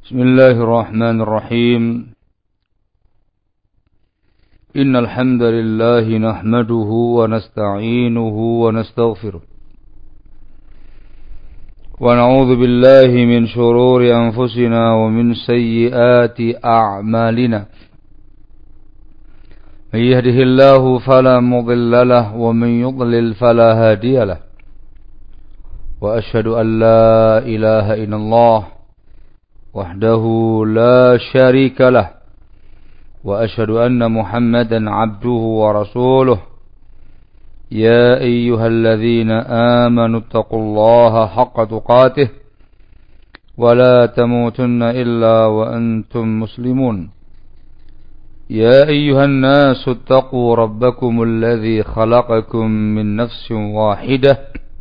بسم الله الرحمن الرحيم إن الحمد لله نحمده ونستعينه ونستغفره ونعوذ بالله من شرور أنفسنا ومن سيئات أعمالنا من يهده الله فلا مضل له ومن يضلل فلا هادي له وأشهد أن لا إله إلا الله وحده لا شريك له وأشهد أن محمدا عبده ورسوله يا أيها الذين آمنوا اتقوا الله حق تقاته ولا تموتن إلا وأنتم مسلمون يا أيها الناس اتقوا ربكم الذي خلقكم من نفس واحدة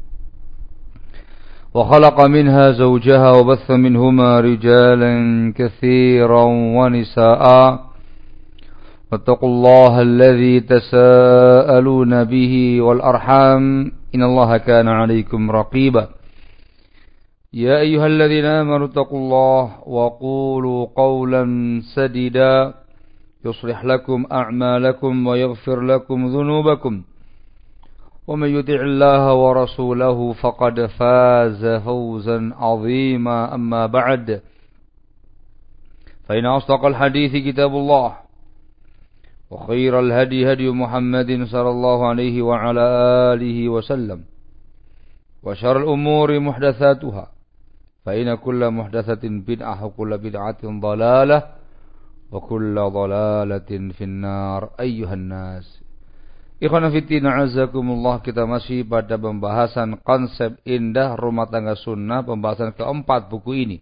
وخلق منها زوجها وبث منهما رجالا كثيرا ونساء واتقوا الله الذي تساءلون به والأرحام إن الله كان عليكم رقيبا يا أيها الذين آمنوا اتقوا الله وقولوا قولا سديدا يصلح لكم أعمالكم ويغفر لكم ذنوبكم ومن يطع الله ورسوله فقد فاز فوزا عظيما أما بعد فإن أصدق الحديث كتاب الله وخير الهدي هدي محمد صلى الله عليه وعلى آله وسلم وشر الأمور محدثاتها فإن كل محدثة بدعة وكل بدعة ضلالة وكل ضلالة في النار أيها الناس. Ikhwan fillah azakumullah, kita masih pada pembahasan konsep indah rumah tangga sunnah, pembahasan keempat buku ini.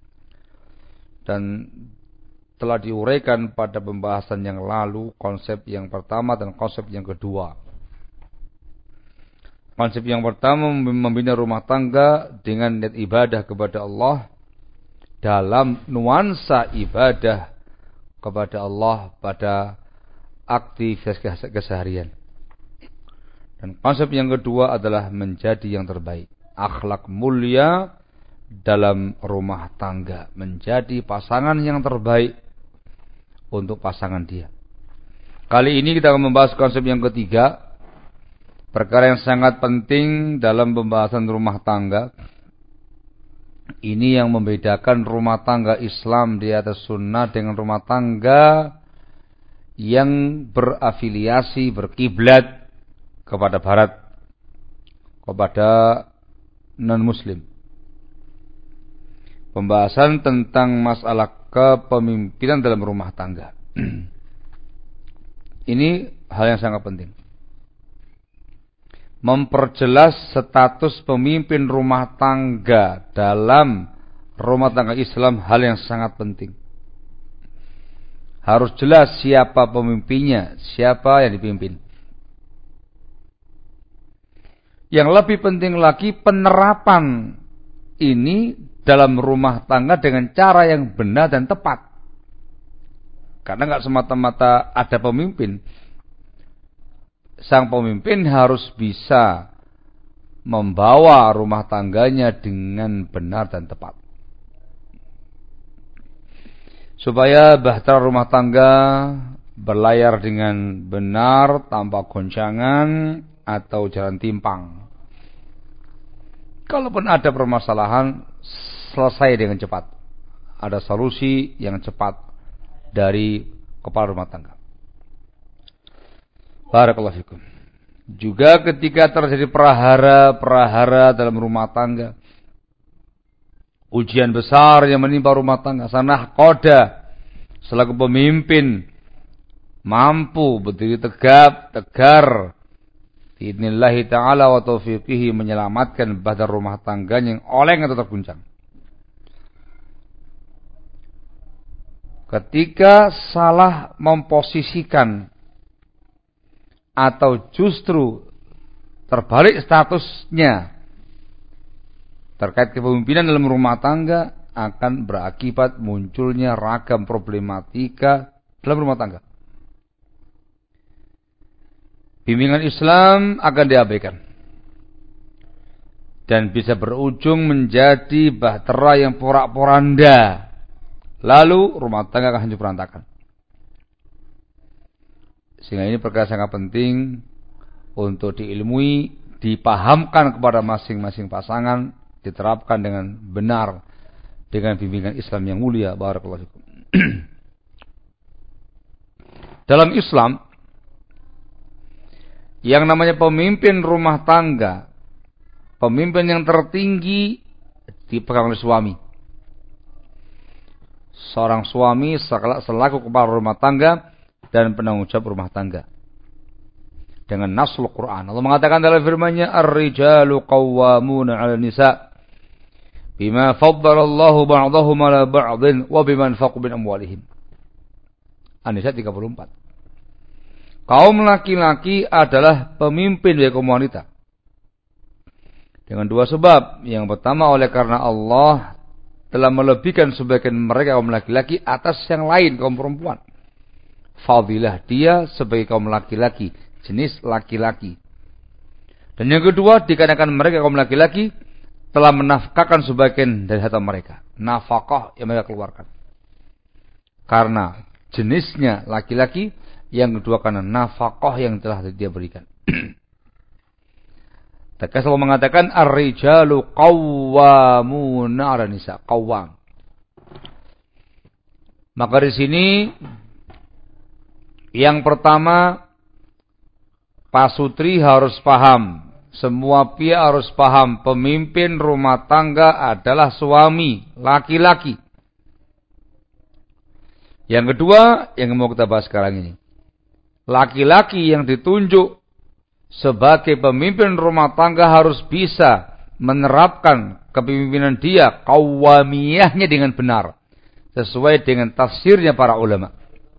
Dan telah diuraikan pada pembahasan yang lalu konsep yang pertama dan konsep yang kedua. Konsep yang pertama membina rumah tangga dengan niat ibadah kepada Allah dalam nuansa ibadah kepada Allah pada aktivitas keseharian. Dan konsep yang kedua adalah menjadi yang terbaik. Akhlak mulia dalam rumah tangga. Menjadi pasangan yang terbaik untuk pasangan dia. Kali ini kita akan membahas konsep yang ketiga. Perkara yang sangat penting dalam pembahasan rumah tangga. Ini yang membedakan rumah tangga Islam di atas sunnah dengan rumah tangga yang berafiliasi, berkiblat kepada barat, kepada non-muslim. Pembahasan tentang masalah kepemimpinan dalam rumah tangga. Ini hal yang sangat penting. Memperjelas status pemimpin rumah tangga dalam rumah tangga Islam hal yang sangat penting. Harus jelas siapa pemimpinnya, siapa yang dipimpin. Yang lebih penting lagi penerapan ini dalam rumah tangga dengan cara yang benar dan tepat. Karena nggak semata-mata ada pemimpin. Sang pemimpin harus bisa membawa rumah tangganya dengan benar dan tepat. Supaya bahtera rumah tangga berlayar dengan benar tanpa goncangan atau jalan timpang. Kalaupun ada permasalahan, selesai dengan cepat. Ada solusi yang cepat dari kepala rumah tangga. Barakallahu fikum. Juga ketika terjadi prahara dalam rumah tangga, ujian besar yang menimpa rumah tangga, sang nahkoda selaku pemimpin mampu berdiri tegap, tegar, biidznillah ta'ala wa taufiqihi menyelamatkan bahtera rumah tangganya yang oleng atau terguncang. Ketika salah memposisikan atau justru terbalik statusnya terkait kepemimpinan dalam rumah tangga, akan berakibat munculnya ragam problematika dalam rumah tangga. Bimbingan Islam akan diabaikan dan bisa berujung menjadi bahtera yang porak-poranda lalu rumah tangga akan hancur berantakan. Sehingga ini perkara sangat penting untuk diilmui, dipahamkan kepada masing-masing pasangan, diterapkan dengan benar dengan bimbingan Islam yang mulia. Barakallahu fikum. Dalam Islam, yang namanya pemimpin rumah tangga, pemimpin yang tertinggi dipegang oleh suami. Seorang suami selaku kepala rumah tangga dan penanggung jawab rumah tangga. Dengan nasul Quran, Allah mengatakan dalam firman-Nya, "Ar-rijalu qawwamuna 'ala nisa bima faddala Allahu ba'dahum 'ala ba'dhin wa bima anfaqu min amwalihim." An-Nisa 34. Kaum laki-laki adalah pemimpin dari kaum wanita. Dengan dua sebab. Yang pertama, oleh karena Allah telah melebihkan sebagian mereka kaum laki-laki atas yang lain kaum perempuan. Fadilah dia sebagai kaum laki-laki, jenis laki-laki. Dan yang kedua, dikarenakan mereka kaum laki-laki telah menafkahkan sebagian dari harta mereka. Nafkah yang mereka keluarkan. Karena jenisnya laki-laki, yang kedua karena nafkah yang telah dia berikan. Tegas Allah mengatakan ar-rijalu qawwamuna 'ala nisa, qawwam. Maka di sini yang pertama, Pak Sutri harus paham, semua pihak harus paham, pemimpin rumah tangga adalah suami, laki-laki. Yang kedua, yang mau kita bahas sekarang ini, laki-laki yang ditunjuk sebagai pemimpin rumah tangga harus bisa menerapkan kepemimpinan dia, qawwamiyahnya dengan benar, sesuai dengan tafsirnya para ulama.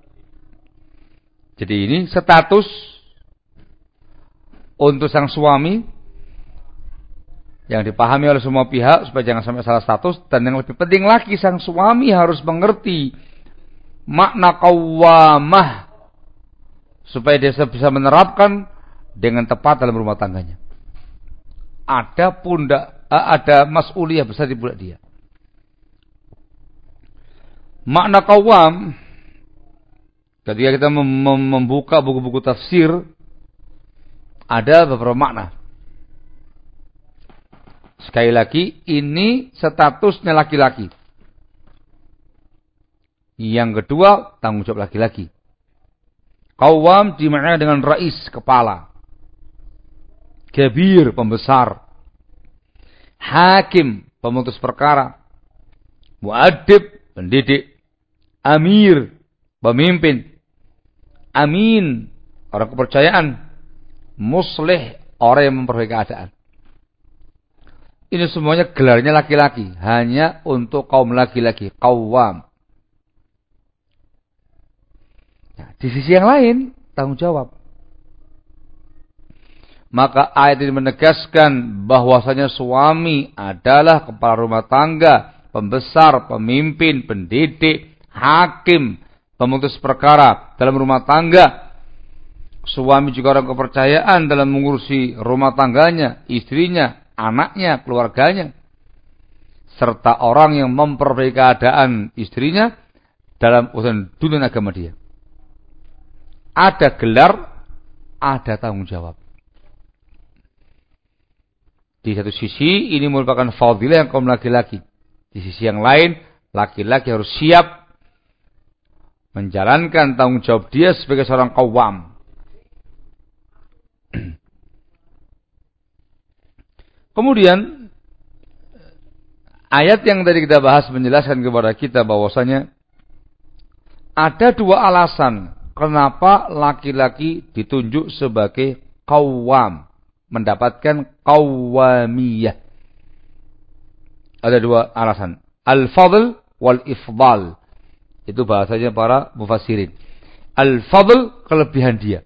Jadi ini status untuk sang suami yang dipahami oleh semua pihak supaya jangan sampai salah status. Dan yang lebih penting lagi, sang suami harus mengerti makna qawwamah supaya dia bisa menerapkan dengan tepat dalam rumah tangganya. Ada mas'uliyah besar di pundak dia. Makna qawwam, ketika kita membuka buku-buku tafsir, ada beberapa makna. Sekali lagi, ini statusnya laki-laki. Yang kedua, tanggung jawab laki-laki. Qawwam dimaknai dengan rais, kepala. Kabir, pembesar. Hakim, pemutus perkara. Mu'addib, pendidik. Amir, pemimpin. Amin, orang kepercayaan. Muslih, orang yang memperbaiki keadaan. Ini semuanya gelarnya laki-laki, hanya untuk kaum laki-laki, qawwam. Nah, di sisi yang lain, tanggung jawab. Maka ayat ini menegaskan bahwasanya suami adalah kepala rumah tangga, pembesar, pemimpin, pendidik, hakim, pemutus perkara dalam rumah tangga. Suami juga orang kepercayaan dalam mengurusi rumah tangganya, istrinya, anaknya, keluarganya. Serta orang yang memperbaiki keadaan istrinya dalam urusan dunia dan agama dia. Ada gelar, ada tanggung jawab. Di satu sisi ini merupakan fadilah yang kaum laki-laki. Di sisi yang lain, laki-laki harus siap menjalankan tanggung jawab dia sebagai seorang qawwam. Kemudian ayat yang tadi kita bahas menjelaskan kepada kita bahwasanya ada dua alasan kenapa laki-laki ditunjuk sebagai qawwam, mendapatkan qawwamiyah. Ada dua alasan. Al-fadl wal-ifdal. Itu bahasanya para mufassirin. Al-fadl, kelebihan dia.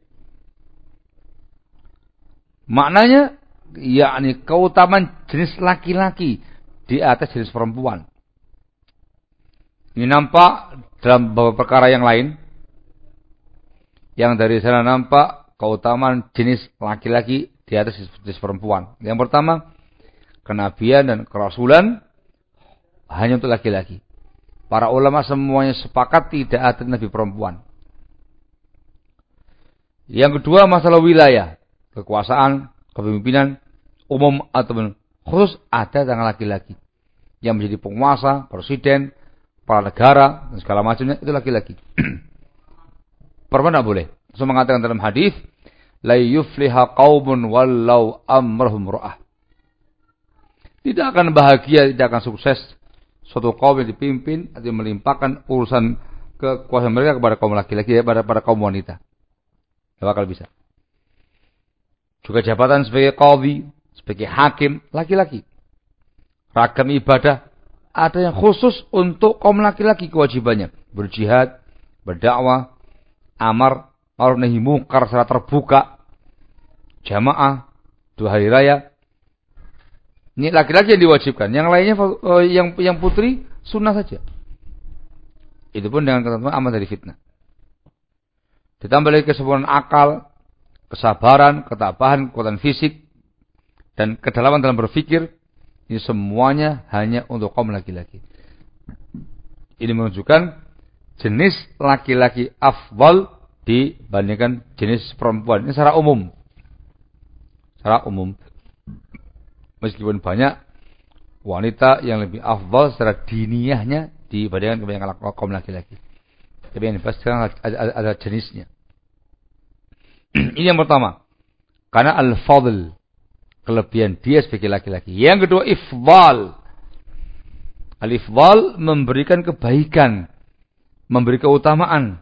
Maknanya, yakni keutamaan jenis laki-laki di atas jenis perempuan. Ini nampak dalam beberapa perkara yang lain. Yang dari sana nampak keutamaan jenis laki-laki di atas jenis perempuan. Yang pertama, kenabian dan kerasulan hanya untuk laki-laki. Para ulama semuanya sepakat tidak ada nabi perempuan. Yang kedua masalah wilayah, kekuasaan, kepemimpinan umum atau khusus ada yang laki-laki yang menjadi penguasa, presiden, kepala negara dan segala macamnya itu laki-laki. Perempuan tidak boleh. Rasul mengatakan dalam hadis, la yufliha qaumun wallau amrahum ra'ah. Tidak akan bahagia, tidak akan sukses suatu kaum yang dipimpin atau melimpahkan urusan kekuasaan mereka kepada kaum laki-laki, pada kaum wanita. Tidak bakal bisa. Juga jabatan sebagai qadhi, sebagai hakim, laki-laki. Ragam ibadah, ada yang khusus untuk kaum laki-laki kewajibannya. Berjihad, berdakwah, amar, ma'ruf nahi munkar secara terbuka, jamaah, 2 hari raya. Ini laki-laki yang diwajibkan. Yang lainnya yang putri sunnah saja. Itu pun dengan ketentuan aman dari fitnah. Ditambah lagi kesempurnaan akal, kesabaran, ketabahan, kekuatan fisik, dan kedalaman dalam berpikir. Ini semuanya hanya untuk kaum laki-laki. Ini menunjukkan jenis laki-laki afdal dibandingkan jenis perempuan. Ini secara umum. Secara umum. Meskipun banyak wanita yang lebih afdal secara diniyahnya dibandingkan kebanyakan kaum laki-laki. Tapi yang dibahas sekarang ada jenisnya. Ini yang pertama. Karena al-fadl. Kelebihan dia sebagai laki-laki. Yang kedua, ifdal. Al-ifdal memberikan kebaikan. Memberi keutamaan.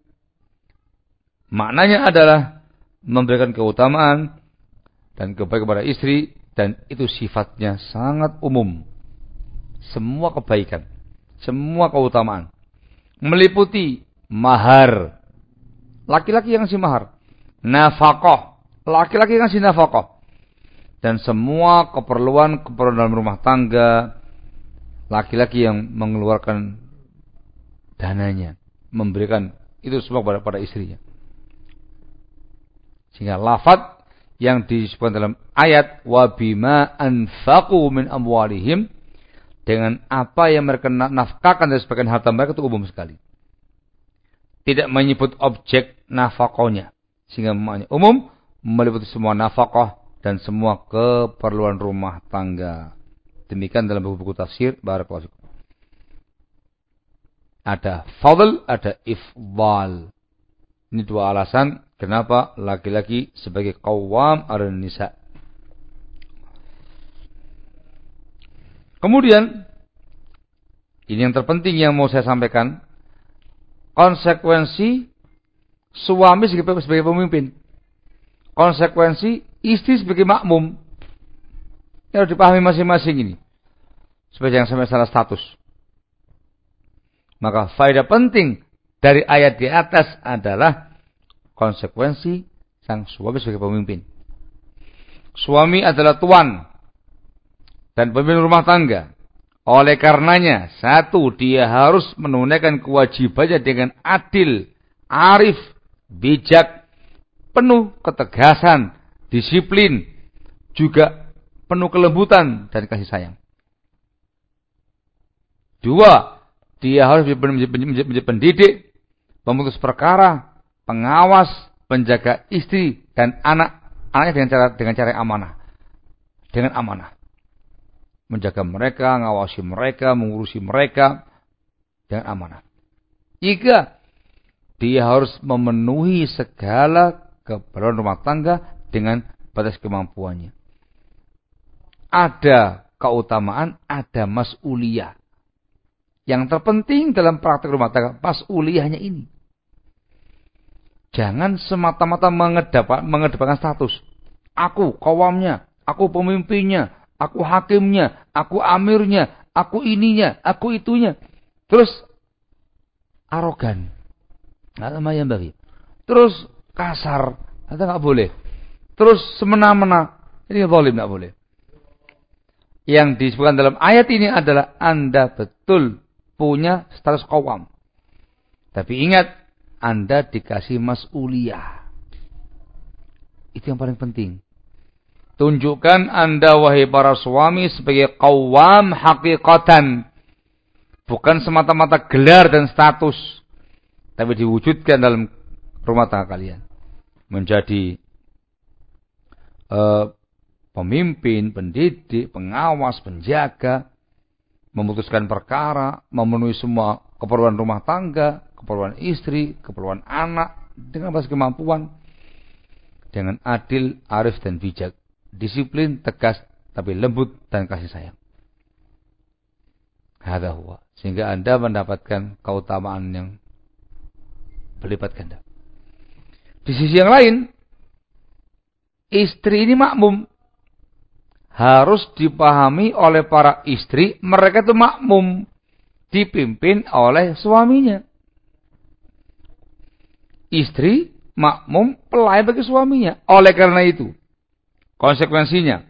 Maknanya adalah memberikan keutamaan dan kebaikan kepada istri. Dan itu sifatnya sangat umum. Semua kebaikan. Semua keutamaan. Meliputi mahar. Laki-laki yang ngasih mahar. Nafkah. Laki-laki yang ngasih nafkah. Dan semua keperluan dalam rumah tangga. Laki-laki yang mengeluarkan dananya. Memberikan itu semua pada istrinya. Sehingga lafaz yang disebutkan dalam ayat wa bima anfaqu min amwalihim, dengan apa yang mereka nafkahkan dari sebagian harta mereka itu umum sekali. Tidak menyebut objek nafkahnya, sehingga umum meliputi semua nafkah dan semua keperluan rumah tangga. Demikian dalam buku-buku tafsir barakallahu fikum. Ada fadl, ada ifdal. Ini 2 alasan kenapa laki-laki sebagai qawwam 'alan nisa. Kemudian, ini yang terpenting yang mau saya sampaikan, konsekuensi suami sebagai pemimpin, konsekuensi istri sebagai makmum. Ini harus dipahami masing-masing ini. Seperti yang sampai salah status. Maka faedah penting dari ayat di atas adalah konsekuensi sang suami sebagai pemimpin. Suami adalah tuan dan pemimpin rumah tangga. Oleh karenanya, 1, dia harus menunaikan kewajibannya dengan adil, arif, bijak, penuh ketegasan, disiplin, juga penuh kelembutan dan kasih sayang. 2, dia harus menjadi pendidik, pemutus perkara, pengawas, penjaga istri dan anaknya dengan cara yang amanah. Dengan amanah. Menjaga mereka, ngawasi mereka, mengurusi mereka dengan amanah. 3, dia harus memenuhi segala keperluan rumah tangga dengan batas kemampuannya. Ada keutamaan, ada mas'uliyah. Yang terpenting dalam praktek rumah tangga, mas'uliyahnya ini. Jangan semata-mata mengedepankan status. Aku qawamnya, aku pemimpinnya, aku hakimnya, aku amirnya, aku ininya, aku itunya. Terus arogan. Nggak lumayan bagi. Terus kasar. Itu nggak boleh. Terus semena-mena. Ini zalim, nggak boleh. Yang disebutkan dalam ayat ini adalah Anda betul punya status qawam. Tapi ingat, Anda dikasih mas'uliyah. Itu yang paling penting. Tunjukkan Anda wahai para suami sebagai qawam hakikatan. Bukan semata-mata gelar dan status, tapi diwujudkan dalam rumah tangga kalian. Menjadi pemimpin, pendidik, pengawas, penjaga, memutuskan perkara, memenuhi semua keperluan rumah tangga, keperluan istri, keperluan anak, dengan batas kemampuan, dengan adil, arif dan bijak, disiplin, tegas, tapi lembut dan kasih sayang. Hadza huwa. Sehingga Anda mendapatkan keutamaan yang berlipat ganda. Di sisi yang lain, istri ini makmum. Harus dipahami oleh para istri, mereka itu makmum, dipimpin oleh suaminya. Istri makmum, pelayan bagi suaminya. Oleh karena itu, konsekuensinya,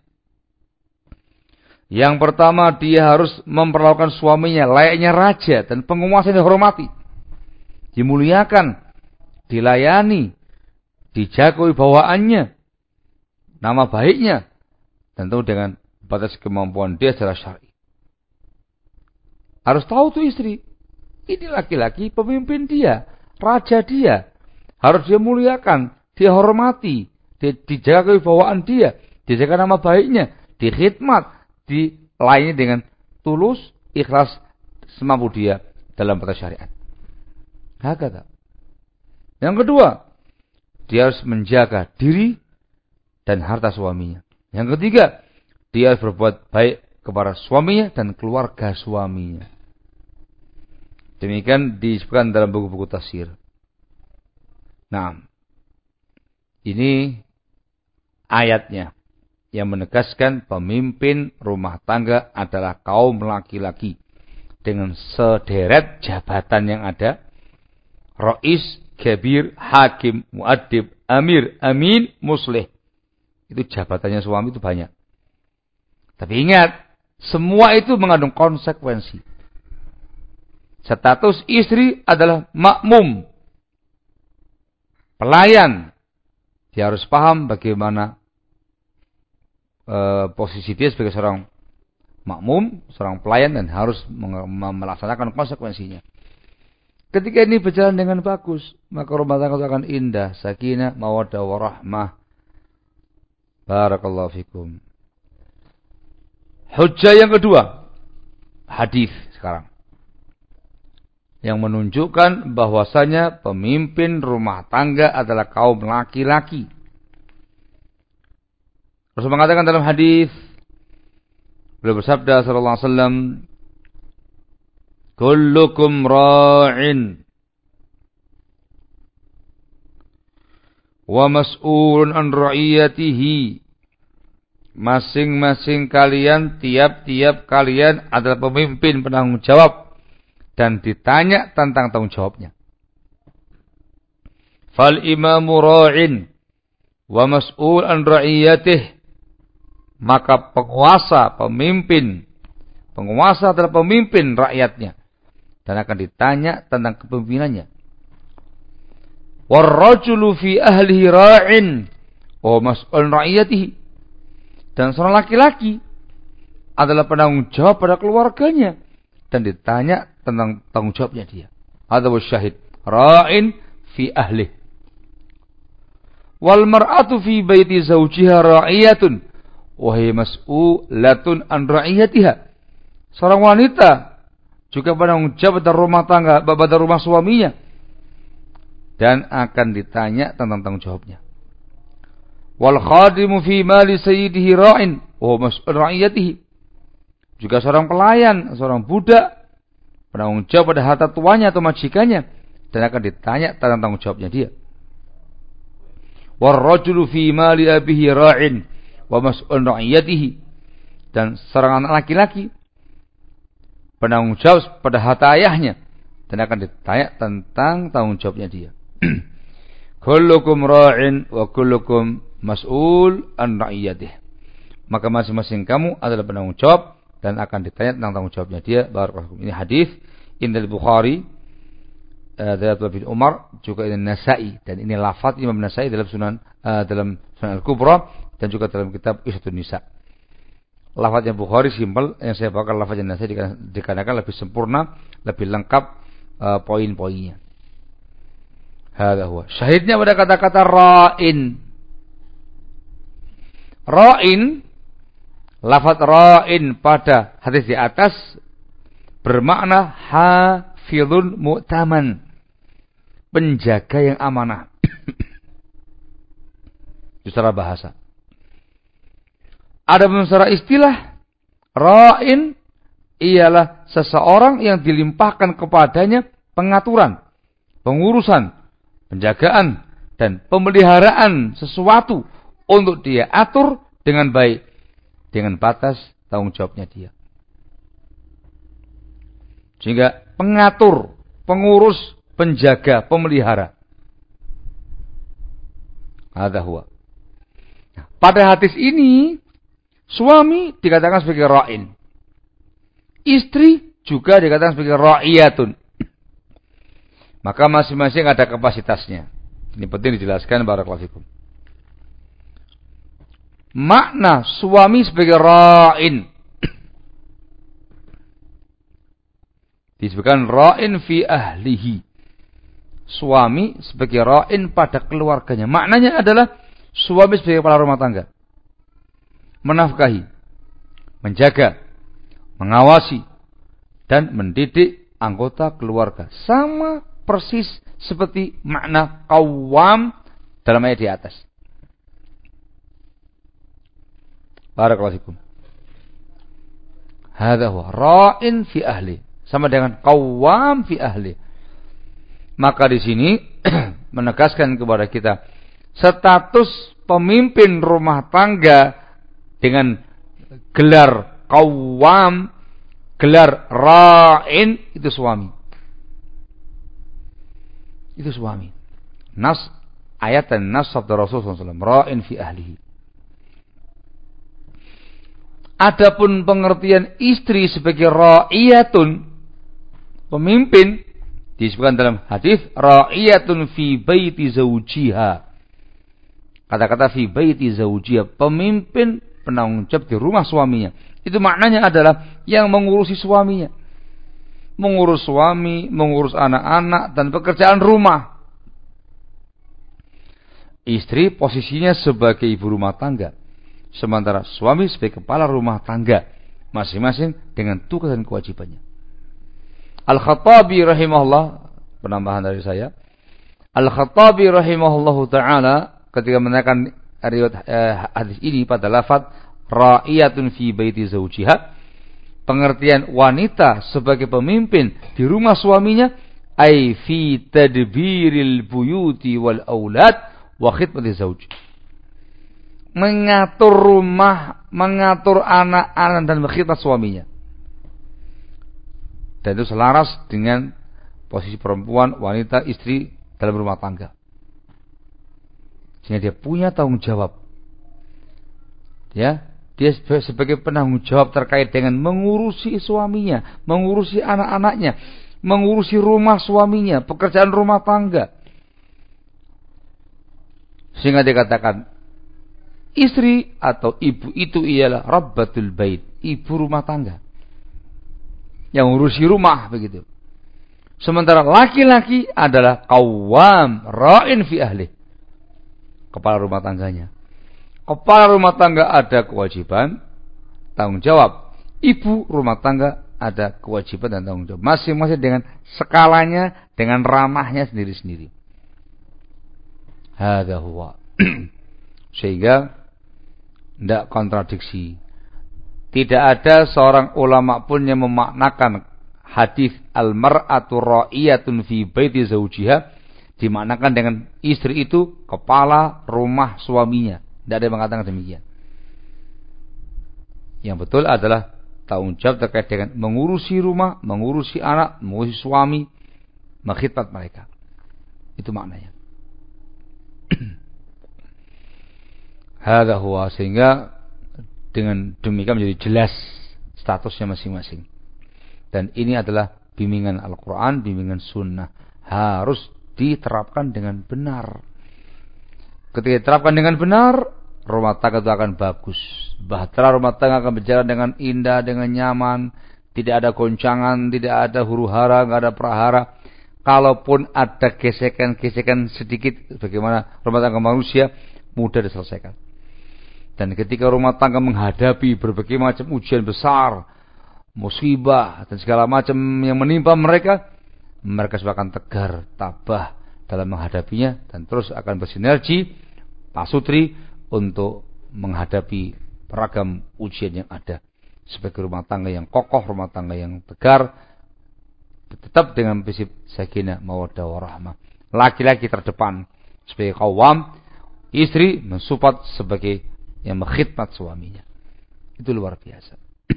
yang pertama, dia harus memperlakukan suaminya layaknya raja dan penguasa yang dihormati, dimuliakan, dilayani, dijaga wibawaannya, nama baiknya, tentu dengan batas kemampuan dia secara syar'i. Harus tahu tuh istri, ini laki-laki pemimpin dia, raja dia, harus dia muliakan, dia hormati, dijaga kewibawaan dia, dijaga nama baiknya, dikhidmat, dilayani dengan tulus, ikhlas, semampu dia dalam batas syariat. Hakata. Yang kedua, dia harus menjaga diri dan harta suaminya. Yang ketiga, dia harus berbuat baik kepada suaminya dan keluarga suaminya. Demikian disebutkan dalam buku-buku tafsir. Nah, ini ayatnya yang menegaskan pemimpin rumah tangga adalah kaum laki-laki dengan sederet jabatan yang ada: rais, kabir, hakim, muaddib, amir, amin, muslih. Itu jabatannya suami itu banyak. Tapi ingat, semua itu mengandung konsekuensi. Status istri adalah makmum, pelayan. Dia harus paham bagaimana posisi dia sebagai seorang makmum, seorang pelayan, dan harus melaksanakan konsekuensinya. Ketika ini berjalan dengan bagus, maka rumah tangga akan indah, sakinah, mawaddah, warahmah. Barakallahu fikum. Hujjah yang kedua, hadis sekarang, yang menunjukkan bahwasanya pemimpin rumah tangga adalah kaum laki-laki. Rasul mengatakan dalam hadis, beliau bersabda sallallahu alaihi wasallam, kullukum ra'in wa mas'ulun an ra'iyatihi. Masing-masing kalian, tiap-tiap kalian adalah pemimpin, penanggung jawab, dan ditanya tentang tanggung jawabnya. Fal imamu ra'in wa mas'ul an ra'iyatihi. Maka penguasa adalah pemimpin rakyatnya dan akan ditanya tentang kepemimpinannya. Warrajulu fi ahlihi ra'in wa mas'ul ra'iyatihi. Dan seorang laki-laki adalah penanggung jawab pada keluarganya dan ditanya tentang tanggung jawabnya dia. Hadza wasyahid, ra'in fi ahlihi. Wal mar'atu fi baiti zawjiha ra'iyatun wa hiya mas'ulatun an ra'iyatiha. Seorang wanita juga penanggung jawab pada rumah tangga, pada rumah suaminya, dan akan ditanya tentang tanggung jawabnya. Wal khadimu fi mali sayyidihi ra'in wa mas'ul ra'iyatihi. Juga seorang pelayan, seorang budak, penanggung jawab pada harta tuannya atau majikannya, dan akan ditanya tentang tanggung jawabnya dia. War rajulu fi mali abihi ra'in wa mas'ul ra'iyatihi. Dan seorang anak laki-laki penanggung jawab pada harta ayahnya dan akan ditanya tentang tanggung jawabnya dia. Kullukum ra'in wa kullukum mas'ul an ra'iyatihi. Maka masing-masing kamu adalah penanggung jawab dan akan ditanya tentang tanggung jawabnya dia. Barakallahu. Ini hadis indal Bukhari, dari Abdullah bin Umar, juga ini Nasa'i, dan ini lafaz Imam Nasa'i dalam Sunan Al-Kubra dan juga dalam kitab Isatun Nisa. Lafaznya Bukhari simpel, yang saya bawakan lafaznya Nasai dikarenakan lebih sempurna, lebih lengkap poin-poinnya. Hadza huwa. Syahidnya pada kata-kata ra'in. Ra'in, lafaz ra'in pada hadis di atas bermakna hafizun mu'taman, penjaga yang amanah. Itu secara bahasa. Adapun secara istilah, ra'in ialah seseorang yang dilimpahkan kepadanya pengaturan, pengurusan, penjagaan, dan pemeliharaan sesuatu untuk dia atur dengan baik, dengan batas tanggung jawabnya dia. Sehingga pengatur, pengurus, penjaga, pemelihara. Hadza huwa. Pada hadis ini, suami dikatakan sebagai ra'in. Istri juga dikatakan sebagai ra'iyatun. Maka masing-masing ada kapasitasnya. Ini penting dijelaskan barakallahu fikum. Makna suami sebagai ra'in disebutkan ra'in fi ahlihi. Suami sebagai ra'in pada keluarganya. Maknanya adalah suami sebagai kepala rumah tangga. Menafkahi, menjaga, mengawasi, dan mendidik anggota keluarga. Sama persis seperti makna qawwam dalam ayat di atas. Barakallahu fikum. Hadza huwa ra'in fi ahli. Sama dengan qawwam fi ahli. Maka di sini menegaskan kepada kita status pemimpin rumah tangga dengan gelar qawwam, gelar ra'in, itu suami. Itu suami. Nas ayat dan nas sabda Rasulullah SAW, ra'in fi ahlihi. Adapun pengertian istri sebagai ra'iyatun, pemimpin, disebutkan dalam hadis ra'iyatun fi baiti zawjiha. Kata-kata fi baiti zawjiha, pemimpin penanggung jawab di rumah suaminya. Itu maknanya adalah yang mengurusi suaminya. Mengurus suami, mengurus anak-anak dan pekerjaan rumah. Istri posisinya sebagai ibu rumah tangga, sementara suami sebagai kepala rumah tangga, masing-masing dengan tugas dan kewajibannya. Al-Khattabi rahimahullah, penambahan dari saya, Al-Khattabi rahimahullahu ta'ala ketika menerangkan riwayat hadis ini pada lafaz ra'iyatun fi baiti zawjiha, pengertian wanita sebagai pemimpin di rumah suaminya, ai fi tadbiril buyuti wal aulad wa khidmati zawj, mengatur rumah, mengatur anak-anak dan berkhidmat suaminya. Dan itu selaras dengan posisi perempuan, wanita, istri dalam rumah tangga. Sehingga dia punya tanggung jawab. Ya, dia sebagai penanggung jawab terkait dengan mengurusi suaminya, mengurusi anak-anaknya, mengurusi rumah suaminya, pekerjaan rumah tangga. Sehingga dikatakan istri atau ibu itu ialah rabbatul bait, ibu rumah tangga, yang ngurusi rumah begitu. Sementara laki-laki adalah qawwam, ra'in fi ahli, kepala rumah tangganya. Kepala rumah tangga ada kewajiban, tanggung jawab. Ibu rumah tangga ada kewajiban dan tanggung jawab. Masing-masing dengan skalanya, dengan ranahnya sendiri-sendiri. Hadza huwa. Sehingga tidak kontradiksi. Tidak ada seorang ulama pun yang memaknakan hadis al-mar'atu ra'iyatun fi baiti zawjiha dimaknakan dengan istri itu kepala rumah suaminya. Tidak ada yang mengatakan demikian. Yang betul adalah tanggung jawab terkait dengan mengurusi rumah, mengurusi anak, mengurusi suami, mengkhidmat mereka. Itu maknanya. Hadza huwa, sehingga dengan demikian menjadi jelas statusnya masing-masing. Dan ini adalah bimbingan Al-Quran, bimbingan Sunnah, harus diterapkan dengan benar. Ketika diterapkan dengan benar, rumah tangga itu akan bagus. Bahtera rumah tangga akan berjalan dengan indah, dengan nyaman. Tidak ada goncangan, tidak ada huru-hara, tidak ada prahara. Kalaupun ada gesekan-gesekan sedikit, bagaimana rumah tangga manusia, mudah diselesaikan. Dan ketika rumah tangga menghadapi berbagai macam ujian besar, musibah, dan segala macam yang menimpa mereka, mereka akan tegar, tabah dalam menghadapinya, dan terus akan bersinergi, pasutri, untuk menghadapi beragam ujian yang ada. Sebagai rumah tangga yang kokoh, rumah tangga yang tegar, tetap dengan prinsip sakinah mawaddah warahmah. Laki-laki terdepan sebagai qawwam, istri mensupport sebagai yang mengkhidmat suaminya. Itu luar biasa.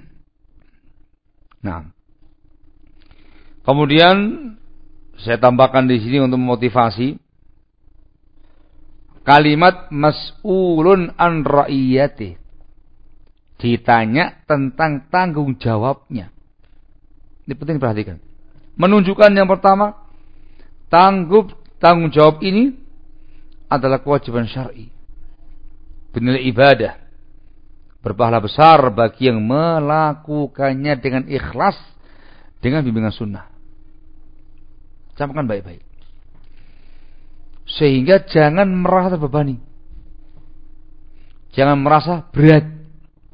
Nah, kemudian saya tambahkan di sini untuk memotivasi kalimat mas'ulun an ra'iyati. Ditanya tentang tanggung jawabnya. Ini penting diperhatikan. Menunjukkan yang pertama, tanggung jawab ini adalah kewajiban syar'i. Bernilai ibadah. Berpahala besar bagi yang melakukannya dengan ikhlas, dengan bimbingan sunnah. Camkan baik-baik. Sehingga jangan merasa terbebani. Jangan merasa berat.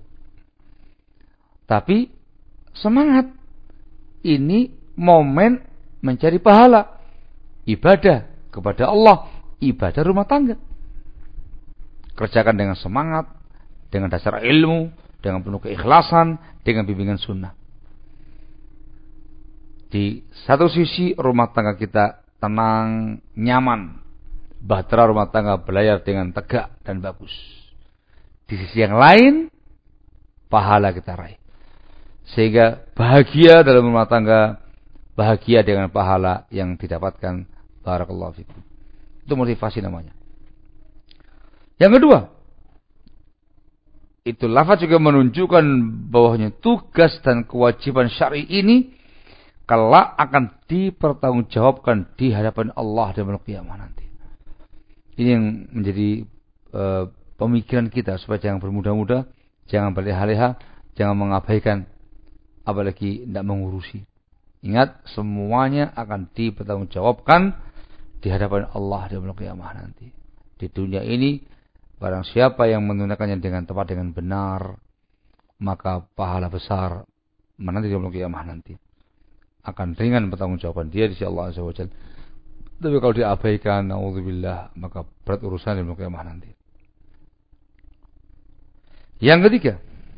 Tapi semangat. Ini momen mencari pahala. Ibadah kepada Allah. Ibadah rumah tangga. Kerjakan dengan semangat. Dengan dasar ilmu. Dengan penuh keikhlasan. Dengan bimbingan sunnah. Di satu sisi rumah tangga kita tenang, nyaman. Bahtera rumah tangga berlayar dengan tegak dan bagus. Di sisi yang lain, pahala kita raih. Sehingga bahagia dalam rumah tangga, bahagia dengan pahala yang didapatkan. Barakallahu fikum. Itu motivasi namanya. Yang kedua, itu lafaz juga menunjukkan bahwanya tugas dan kewajiban syar'i ini kelak akan dipertanggungjawabkan di hadapan Allah di yaumil qiyamah nanti. Ini yang menjadi pemikiran kita supaya jangan bermudah-mudah, jangan berleha-leha, jangan mengabaikan, apalagi tidak mengurusi. Ingat, semuanya akan dipertanggungjawabkan di hadapan Allah di yaumil qiyamah nanti. Di dunia ini, barang siapa yang menunaikannya dengan tepat, dengan benar, maka pahala besar menanti di yaumil qiyamah nanti. Akan ringan pertanggungjawaban dia di sisi Allah Azza wa Jalla. Tapi kalau diabaikan, naudzubillah, maka berat urusan di yaumil qiyamah nanti. Yang ketiga,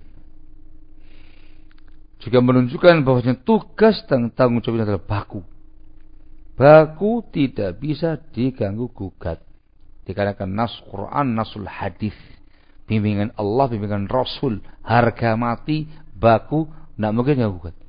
juga menunjukkan bahwasanya tugas dan tanggung jawab ini adalah baku. Baku tidak bisa diganggu gugat. Dikarenakan nas Quran, nasul hadis, bimbingan Allah, bimbingan Rasul, harga mati, baku, tidak mungkin diganggu gugat.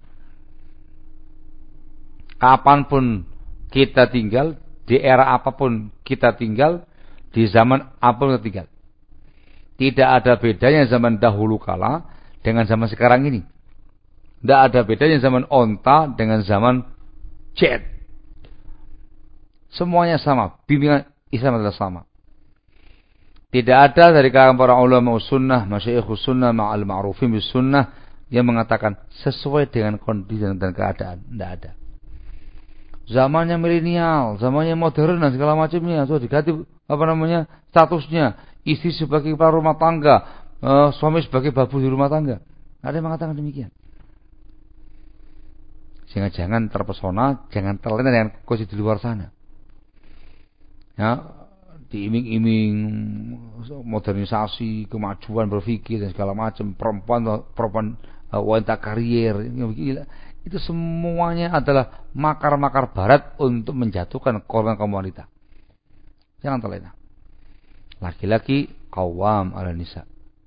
Kapanpun kita tinggal, di era apapun kita tinggal, di zaman apapun kita tinggal. Tidak ada bedanya zaman dahulu kala dengan zaman sekarang ini. Tidak ada bedanya zaman onta dengan zaman jet. Semuanya sama. Bimbingan Islam adalah sama. Tidak ada dari kalangan para ulama sunnah, masyaikhus sunnah, ma'al ma'rufin bis sunnah, yang mengatakan sesuai dengan kondisi dan keadaan. Tidak ada. Zamannya milenial, zamannya modern dan segala macamnya, so diganti statusnya, istri sebagai kepala rumah tangga, suami sebagai babu di rumah tangga. Ada yang mengatakan demikian. Sehingga jangan terpesona, jangan terlena dengan kondisi di luar sana. Ya, diiming-iming modernisasi, kemajuan berpikir dan segala macam, perempuan wanita karier, itu semuanya adalah makar-makar barat untuk menjatuhkan kaum wanita. Jangan terlena. Laki-laki qawwam 'ala nisa.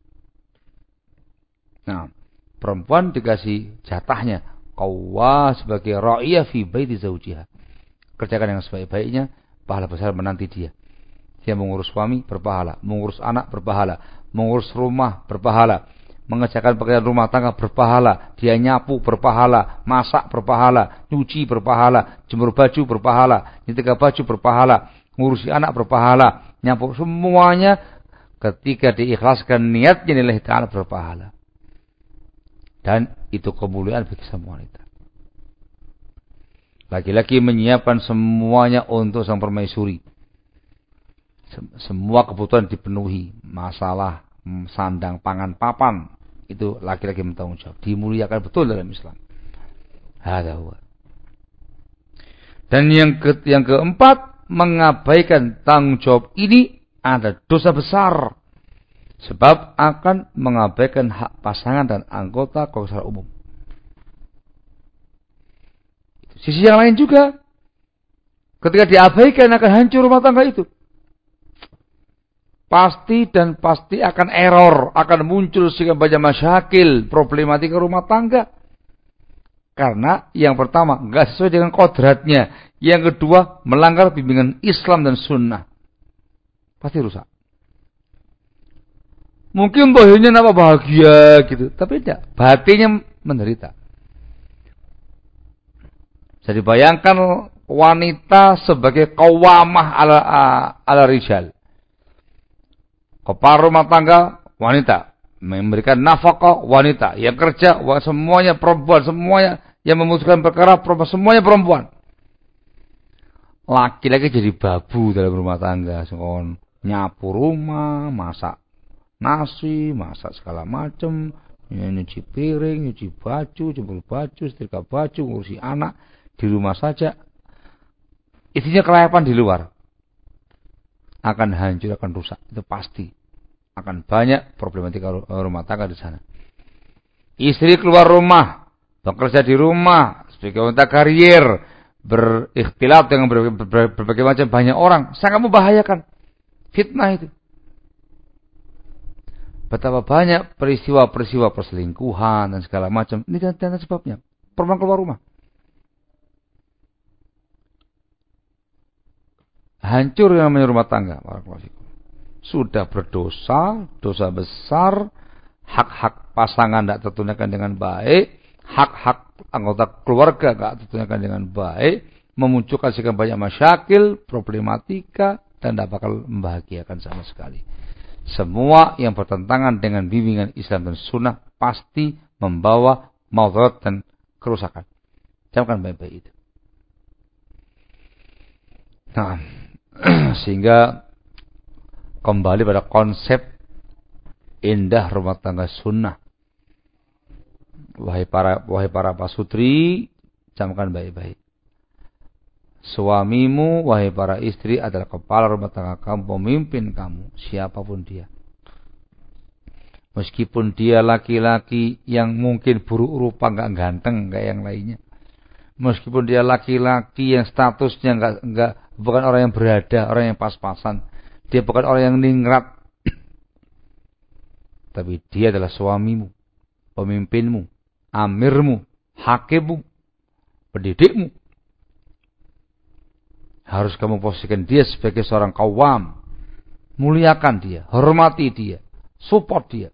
Nah, perempuan dikasih jatahnya qawwa sebagai ra'iyah fi baiti zaujiha. Kerjakan yang sebaik-baiknya, pahala besar menanti dia. Dia mengurus suami berpahala, mengurus anak berpahala, mengurus rumah berpahala, mengerjakan pekerjaan rumah tangga berpahala, dia nyapu berpahala, masak berpahala, nyuci berpahala, jemur baju berpahala, nyetrika baju berpahala, ngurusi anak berpahala, nyapu, semuanya ketika diikhlaskan niatnya lillahi ta'ala berpahala. Dan itu kemuliaan bagi semua wanita. Laki-laki menyiapkan semuanya untuk sang permaisuri. Semua kebutuhan dipenuhi. Masalah sandang, pangan, papan. Itu laki-laki bertanggung jawab. Dimuliakan betul dalam Islam. Hadza huwa. Dan yang keempat, mengabaikan tanggung jawab ini ada dosa besar. Sebab akan mengabaikan hak pasangan dan anggota keluarga secara umum. Sisi yang lain juga, ketika diabaikan akan hancur rumah tangga itu. Pasti dan pasti akan error, akan muncul sekian banyak masyakil, problematika rumah tangga. Karena yang pertama, enggak sesuai dengan kodratnya. Yang kedua, melanggar bimbingan Islam dan Sunnah. Pasti rusak. Mungkin bohongnya nama bahagia gitu, tapi tidak. Batinnya menderita. Jadi bayangkan wanita sebagai qawwamah ala rijal. Kepala rumah tangga wanita, memberikan nafkah wanita, yang kerja semuanya perempuan, semuanya yang memutuskan perkara perempuan, semuanya perempuan. Laki-laki jadi babu dalam rumah tangga, nyapu rumah, masak nasi, masak segala macam, nyuci piring, nyuci baju, jemur baju, setrika baju, ngurusi anak di rumah saja. Isinya kelayapan di luar. Akan hancur, akan rusak. Itu pasti. Akan banyak problematika rumah tangga di sana. Istri keluar rumah, bekerja di rumah, sebagai wanita karier, berikhtilat dengan berbagai macam banyak orang, sangat membahayakan. Fitnah itu. Betapa banyak peristiwa-peristiwa perselingkuhan dan segala macam. Ini dan sebabnya. Perempuan keluar rumah. Hancur yang namanya rumah tangga. Sudah berdosa, dosa besar, hak-hak pasangan tidak tertunaikan dengan baik, hak-hak anggota keluarga tidak tertunaikan dengan baik, memunculkan sekian banyak masyakil, problematika, dan tidak bakal membahagiakan sama sekali. Semua yang bertentangan dengan bimbingan Islam dan Sunnah pasti membawa madarat dan kerusakan. Camkan baik-baik itu. Nah, sehingga kembali pada konsep indah rumah tangga Sunnah. Wahai para pasutri, camkan baik-baik. Suamimu, wahai para istri, adalah kepala rumah tangga kamu, pemimpin kamu, siapapun dia. Meskipun dia laki-laki yang mungkin buruk rupa, enggak ganteng kayak yang lainnya. Meskipun dia laki-laki yang statusnya enggak bukan orang yang berada, orang yang pas-pasan. Dia bukan orang yang ningrat. Tapi dia adalah suamimu, pemimpinmu, amirmu, hakimmu, pendidikmu. Harus kamu posisikan dia sebagai seorang qawwam. Muliakan dia, hormati dia, support dia.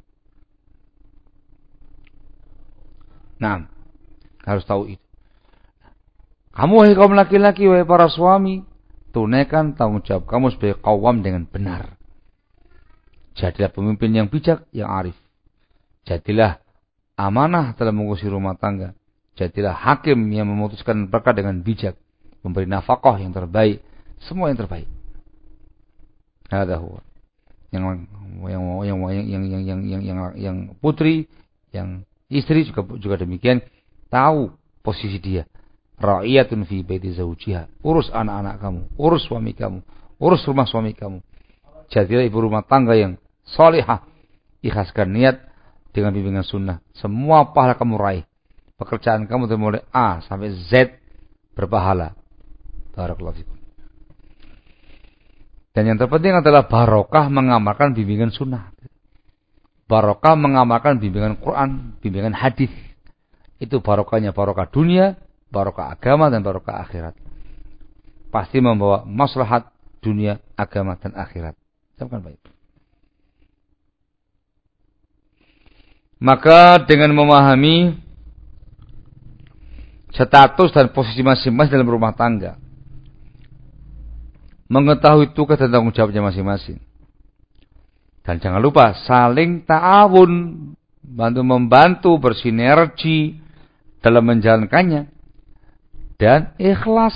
Nah, harus tahu itu. Kamu wahai kaum laki-laki, wahai para suami, tunaikan tanggung jawab kamu sebagai qawwam dengan benar. Jadilah pemimpin yang bijak, yang arif. Jadilah amanah dalam mengurusi rumah tangga. Jadilah hakim yang memutuskan perkara dengan bijak. Memberi nafkah yang terbaik, semua yang terbaik. Hadza huwa. Yang putri, yang istri juga demikian, tahu posisi dia. Ra'iyatun fi baiti zawjiha. Urus anak-anak kamu, urus suami kamu, urus rumah suami kamu. Jadilah ibu rumah tangga yang salihah. Ikhlaskan niat dengan bimbingan sunnah. Semua pahala kamu raih. Pekerjaan kamu dari mulai A sampai Z berpahala. Barakallahu fikum. Dan yang terpenting adalah barokah mengamalkan bimbingan sunnah. Barokah mengamalkan bimbingan Quran, bimbingan hadis. Itu barokahnya, barokah dunia, barokah agama, dan barokah akhirat. Pasti membawa maslahat dunia, agama, dan akhirat. Camkan baik. Maka dengan memahami status dan posisi masing-masing dalam rumah tangga, mengetahui tugas dan tanggung jawabnya masing-masing, Dan jangan lupa saling ta'awun, bantu-membantu, bersinergi dalam menjalankannya, dan ikhlas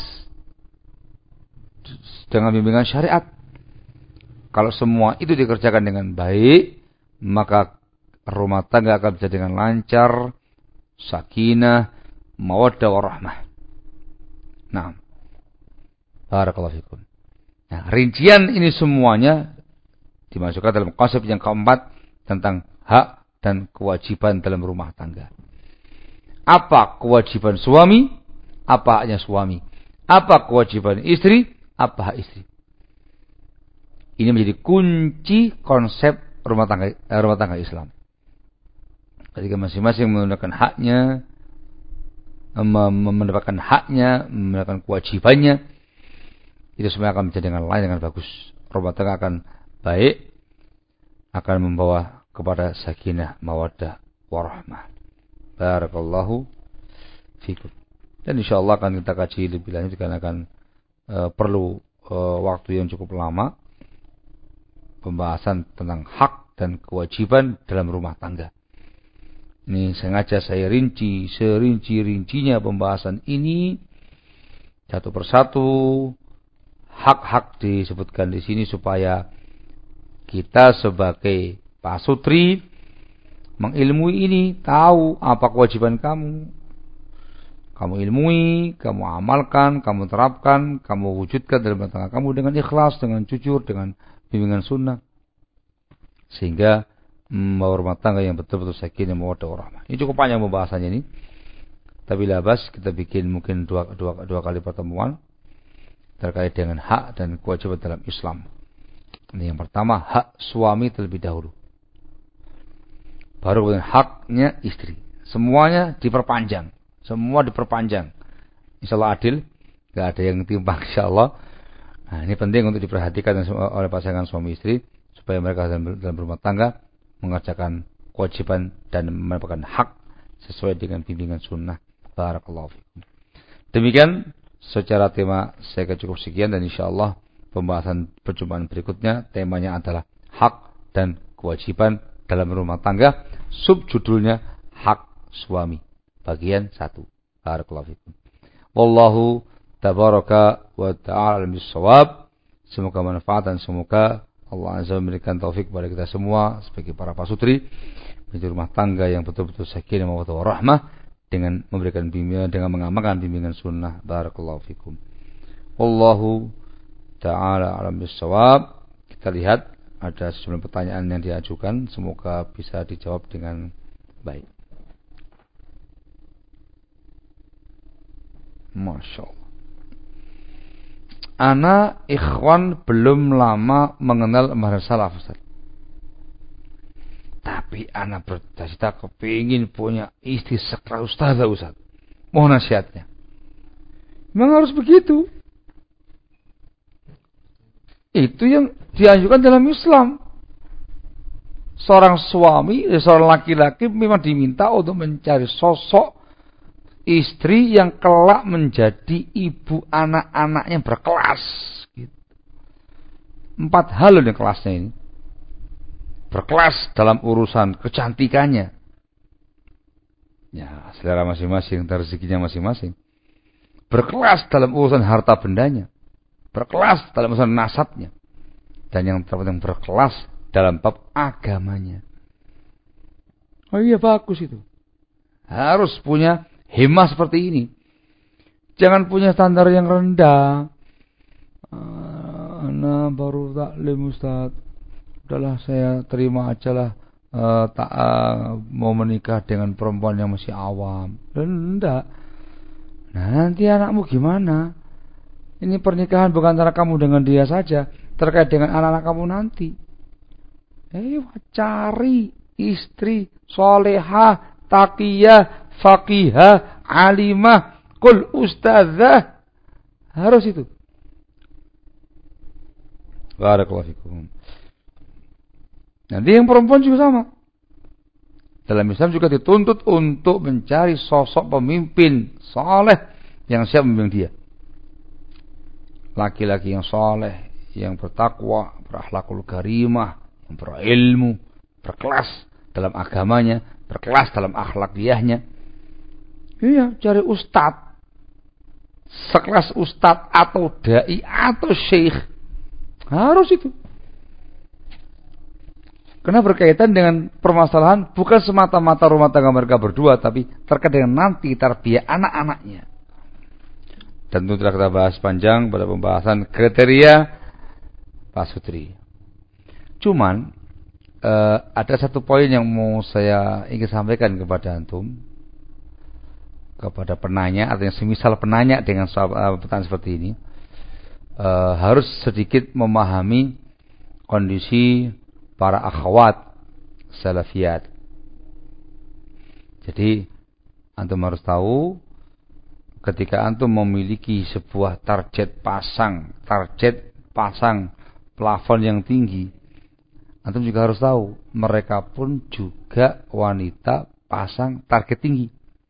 dengan bimbingan syariat. Kalau semua itu dikerjakan dengan baik, maka rumah tangga akan bisa dengan lancar, sakinah, mawaddah warahmah. Nah, barakallahu fikum. Nah, rincian ini semuanya dimasukkan dalam konsep yang keempat tentang hak dan kewajiban dalam rumah tangga. Apa kewajiban suami? Apa haknya suami? Apa kewajiban istri? Apa hak istri? Ini menjadi kunci konsep rumah tangga Islam. Ketika masing-masing menggunakan haknya, mendapatkan haknya, mendapatkan kewajibannya, itu semua akan menjadi dengan lain dengan bagus. Rumah tangga akan baik, akan membawa kepada sakinah, mawaddah, warahmah. Barakallahu fikum. Dan insyaallah akan kita kaji lebih lanjut karena akan perlu waktu yang cukup lama pembahasan tentang hak dan kewajiban dalam rumah tangga. Ini sengaja saya rinci serinci-rincinya pembahasan ini satu persatu. Hak-hak disebutkan di sini supaya kita sebagai pasutri mengilmui ini, tahu apa kewajiban kamu. Kamu ilmui, kamu amalkan, kamu terapkan, kamu wujudkan dalam rumah tangga kamu dengan ikhlas, dengan jujur, dengan bimbingan sunnah. Sehingga membawa rumah tangga yang betul-betul sakinah, mawaddah warahmah. Ini cukup panjang pembahasannya ini. Tapi labas kita bikin mungkin dua kali pertemuan terkait dengan hak dan kewajiban dalam Islam. Ini yang pertama, hak suami terlebih dahulu. Baru kemudian haknya istri. Semuanya diperpanjang. Semua diperpanjang. Insyaallah adil. Tidak ada yang timpang insyaallah. Nah, ini penting untuk diperhatikan oleh pasangan suami istri. Supaya mereka dalam rumah tangga mengerjakan kewajiban dan mendapatkan hak sesuai dengan bimbingan sunnah. Barakallahu fikum. Demikian secara tema saya cukup sekian, dan insyaallah pembahasan perjumpaan berikutnya temanya adalah hak dan kewajiban dalam rumah tangga. Subjudulnya hak suami bagian 1. Barakallahu fikum. Wallahu tabaraka wa ta'ala bis-shawab. Semoga manfaat dan semoga Allah Azza memberikan taufik kepada kita semua sebagai para pasutri menjadi rumah tangga yang betul-betul sakinah mawaddah warahmah dengan memberikan bimbingan, dengan mengamalkan bimbingan sunnah. Barakallahu fikum. Wallahu ta'ala alam bis-shawab. Kita lihat ada sejumlah pertanyaan yang diajukan, semoga bisa dijawab dengan baik. Masya Allah. Ana ikhwan belum lama mengenal mazhab salaf, Ustaz. Tapi ana bercita-cita kepingin punya istri sekelas ustazah, Ustaz. Mohon nasihatnya. Memang harus begitu. Itu yang dianjurkan dalam Islam. Seorang suami, seorang laki-laki memang diminta untuk mencari sosok istri yang kelak menjadi ibu anak-anaknya berkelas. 4 hal yang kelasnya ini. Berkelas dalam urusan kecantikannya. Ya, selera masing-masing, rezekinya masing-masing. Berkelas dalam urusan harta bendanya. Berkelas dalam urusan nasabnya. Dan yang terpenting berkelas dalam bab agamanya. Oh iya, bagus itu. Harus punya himah seperti ini. Jangan punya standar yang rendah. Ana baru taklim, Ustaz. Udahlah saya terima ajalah, tak mau menikah dengan perempuan yang masih awam. Rendah. Nah, nanti anakmu gimana? Ini pernikahan bukan antara kamu dengan dia saja, terkait dengan anak-anak kamu nanti. Cari istri solehah, taqiyah, faqihah, alimah, qul ustazah. Harus itu. Barakallahu fikum. Nanti yang perempuan juga sama. Dalam Islam juga dituntut untuk mencari sosok pemimpin saleh yang siap membimbing dia. Laki-laki yang saleh, yang bertakwa, berakhlakul karimah, berilmu, berkelas dalam agamanya, berkelas dalam akhlakiyahnya. Iya, cari ustadz, sekelas ustadz atau dai atau syekh, harus itu. Karena berkaitan dengan permasalahan bukan semata-mata rumah tangga mereka berdua, tapi terkait dengan nanti tarbiyah anak-anaknya. Dan itu telah kita bahas panjang pada pembahasan kriteria pasutri. Cuman ada satu poin yang mau saya ingin sampaikan kepada antum, kepada penanya, artinya semisal penanya dengan pertanyaan seperti ini, harus sedikit memahami kondisi para akhwat salafiyat. Jadi antum harus tahu, ketika antum memiliki sebuah target pasang plafon yang tinggi, antum juga harus tahu mereka pun juga wanita pasang target tinggi.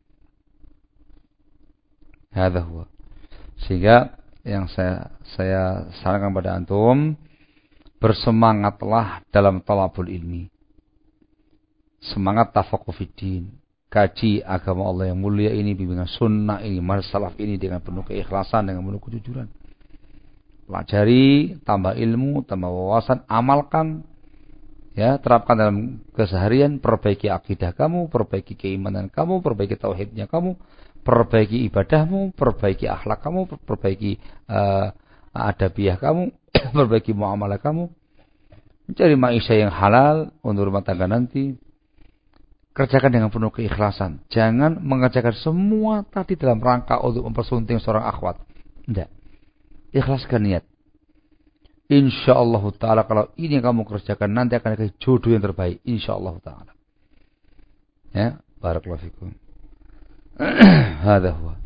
Hadza huwa. Sehingga yang saya sarankan pada antum, bersemangatlah dalam talabul ilmi. Semangat tafaqquh fiddin. Kaji agama Allah yang mulia ini, bimbingan sunnah ini, manhaj salaf ini dengan penuh keikhlasan, dengan penuh kejujuran. Pelajari, tambah ilmu, tambah wawasan, amalkan, ya, terapkan dalam keseharian, perbaiki akidah kamu, perbaiki keimanan kamu, perbaiki tauhidnya kamu, perbaiki ibadahmu, perbaiki akhlak kamu, perbaiki adabiyah kamu, perbaiki muamalah kamu, mencari maisha yang halal untuk rumah tangga nanti. Kerjakan dengan penuh keikhlasan. Jangan mengerjakan semua tadi dalam rangka untuk mempersunting seorang akhwat. Tidak. Ikhlaskan niat. InsyaAllah ta'ala kalau ini yang kamu kerjakan nanti akan ada jodoh yang terbaik. InsyaAllah ta'ala. Ya, barakallahu fikum. Hadza huwa.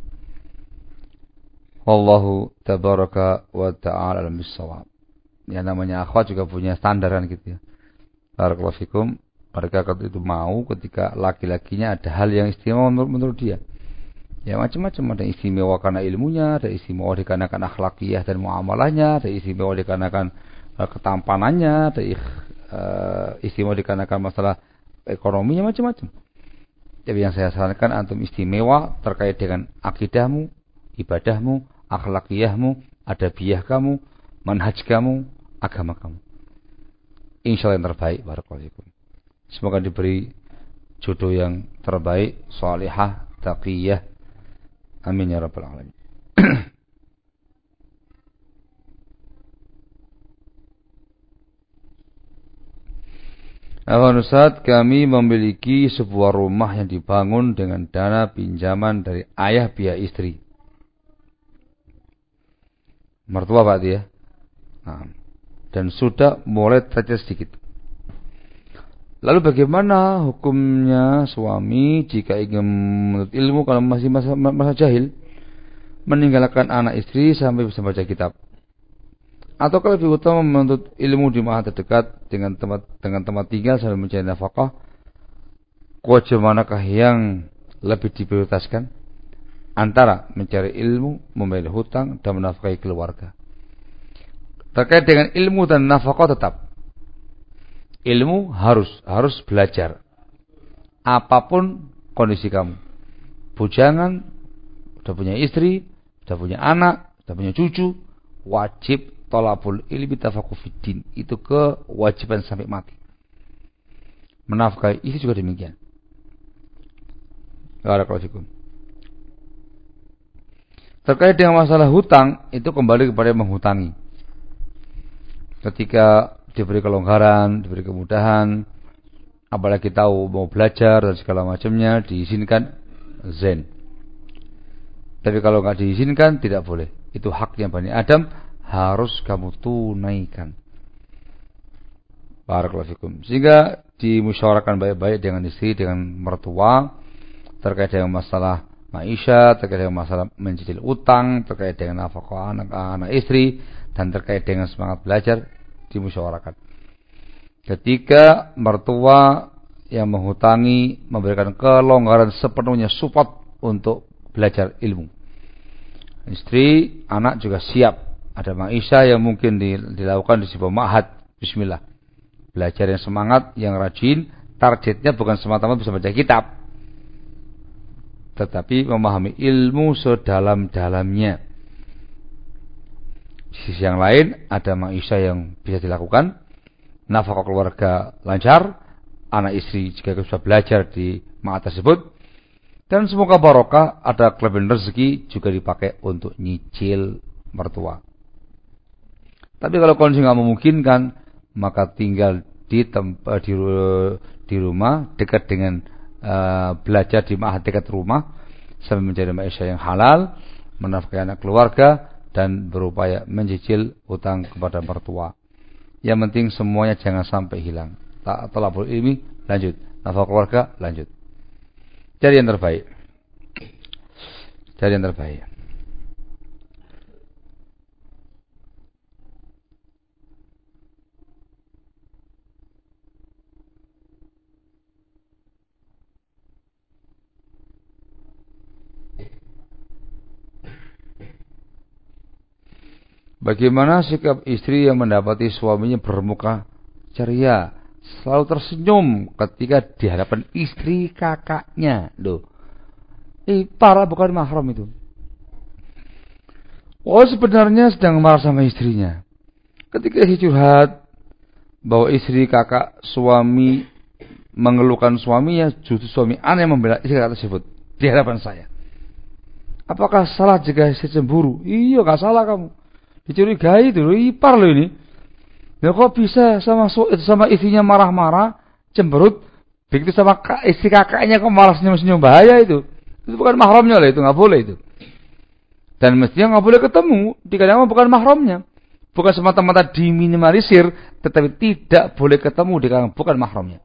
Wallahu tabaraka wa ta'ala alam bissawab. Ya, namanya akhwat juga punya standar kan gitu ya. Barakallahu fikum. Mereka itu mau ketika laki-lakinya ada hal yang istimewa menurut dia. Ya, macam-macam, ada istimewa karena ilmunya, ada istimewa dikarenakan akhlakiyah dan muamalahnya, ada istimewa dikarenakan ketampanannya, ada istimewa dikarenakan masalah ekonominya, macam-macam. Jadi yang saya sarankan antum istimewa terkait dengan akidahmu, ibadahmu, akhlakiyahmu, adabiyah kamu, manhaj kamu, agama kamu. Insyaallah yang terbaik. Barakallahu fikum. Semoga diberi jodoh yang terbaik, salihah, taqiyah. Amin ya rabbal alamin. Afwan Ustaz, kami memiliki sebuah rumah yang dibangun dengan dana pinjaman dari ayah pihak istri. Mertua Pak dia. Nah, dan sudah mulai tercatat sedikit. Lalu bagaimana hukumnya suami jika ingin menuntut ilmu kalau masih masa jahil, meninggalkan anak istri sampai bisa baca kitab? Atau kalau lebih utama menuntut ilmu di maha terdekat dengan tempat tinggal sambil mencari nafkah? Kewajiban manakah yang lebih diprioritaskan antara mencari ilmu, membayar hutang, dan menafkahi keluarga? Terkait dengan ilmu dan nafkah tetap ilmu harus belajar. Apapun kondisi kamu, bujangan, sudah punya istri, sudah punya anak, sudah punya cucu, wajib thalabul ilmi tafaqquh fiddin. Itu kewajiban sampai mati. Menafkahi istri juga demikian. Barakallahu fikum. Terkait dengan masalah hutang, itu kembali kepada menghutangi. Ketika diberi kelonggaran, diberi kemudahan, apalagi tahu mau belajar dan segala macamnya, diizinkan zen. Tapi kalau nggak diizinkan, tidak boleh. Itu haknya Bani Adam, harus kamu tunaikan. Barakallahu fikum. Sehingga dimusyawarahkan baik-baik dengan istri, dengan mertua, terkait dengan masalah maisha, terkait dengan masalah mencicil utang, terkait dengan nafkah anak istri, dan terkait dengan semangat belajar, dimusyawarahkan. Ketika mertua yang menghutangi memberikan kelonggaran sepenuhnya, support untuk belajar ilmu. Istri, anak juga siap. Ada maisha yang mungkin dilakukan di sebuah ma'had. Bismillah. belajar yang semangat, yang rajin. Targetnya bukan semata-mata bisa baca kitab, tetapi memahami ilmu sedalam-dalamnya. Di sisi yang lain ada maisha yang bisa dilakukan, nafkah keluarga lancar, anak istri jika bisa belajar di ma'had tersebut, dan semoga barokah, ada kelebihan rezeki juga dipakai untuk nyicil mertua. Tapi kalau kondisi nggak memungkinkan, maka tinggal di tempat di rumah dekat dengan belajar di ma'had dekat rumah sambil mencari maisha yang halal, menafkahi anak keluarga, dan berupaya mencicil utang kepada mertua. Yang penting semuanya jangan sampai hilang. Talabul ilmi lanjut, nafkah keluarga lanjut. Cari yang terbaik. Cari yang terbaik. Bagaimana sikap istri yang mendapati suaminya bermuka ceria, selalu tersenyum ketika di hadapan istri kakaknya? Loh, parah, bukan mahram itu. Oh, sebenarnya sedang marah sama istrinya. Ketika istri curhat bahwa istri kakak suami mengeluhkan suaminya, justru suami aneh membela istri kakak tersebut di hadapan saya. Apakah salah jika istri cemburu? Iya, gak salah kamu. Dicurigai itu, ipar loh ini. Ya kok bisa sama istrinya marah-marah, cemberut, begitu sama istri kakaknya kok malah senyum-senyum, bahaya itu. Itu bukan mahramnya lah, itu nggak boleh itu. Dan mestinya nggak boleh ketemu, dikatakan bukan mahramnya. Bukan semata-mata diminimalisir, tetapi tidak boleh ketemu dikatakan bukan mahramnya.